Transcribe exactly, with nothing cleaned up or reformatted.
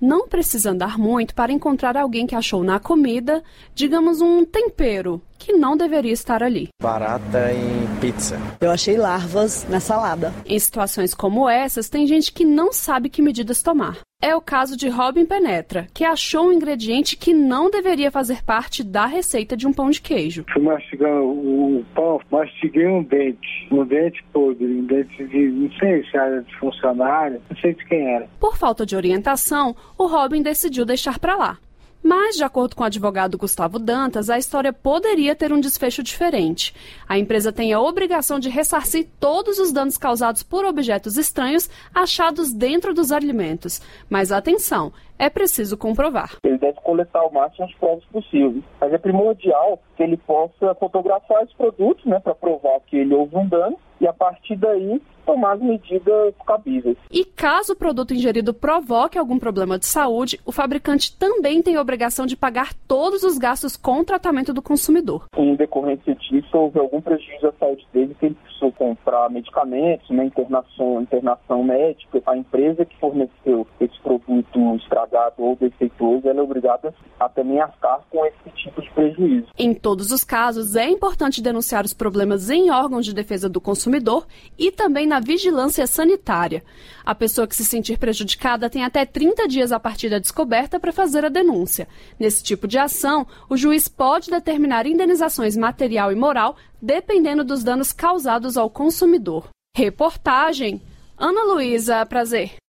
Não precisa andar muito para encontrar alguém que achou na comida, digamos, um tempero que não deveria estar ali. Barata em pizza. Eu achei larvas na salada. Em situações como essas, tem gente que não sabe que medidas tomar. É o caso de Robin Penetra, que achou um ingrediente que não deveria fazer parte da receita de um pão de queijo. Fui mastigando o pão, mastiguei um dente, um dente podre, um dente de, não sei se era de funcionário, não sei de quem era. Por falta de orientação, o Robin decidiu deixar para lá. Mas, de acordo com o advogado Gustavo Dantas, a história poderia ter um desfecho diferente. A empresa tem a obrigação de ressarcir todos os danos causados por objetos estranhos achados dentro dos alimentos. Mas atenção, é preciso comprovar. Ele deve coletar o máximo de provas possíveis. Mas é primordial que ele possa fotografar os produtos, né, para provar que ele houve um dano e, a partir daí, tomar as medidas cabíveis. E caso o produto ingerido provoque algum problema de saúde, o fabricante também tem a obrigação de pagar todos os gastos com o tratamento do consumidor. Em decorrência disso, houve algum prejuízo à saúde dele, que ele precisou comprar medicamentos, né, internação, internação médica. A empresa que forneceu esse produto estragado ou defeituoso, ela é obrigada a também arcar com esse tipo de prejuízo. Em todos os casos, é importante denunciar os problemas em órgãos de defesa do consumidor e também na vigilância sanitária. A pessoa que se sentir prejudicada tem até trinta dias a partir da descoberta para fazer a denúncia. Nesse tipo de ação, o juiz pode determinar indenizações material e moral, dependendo dos danos causados ao consumidor. Reportagem Ana Luísa Prazer.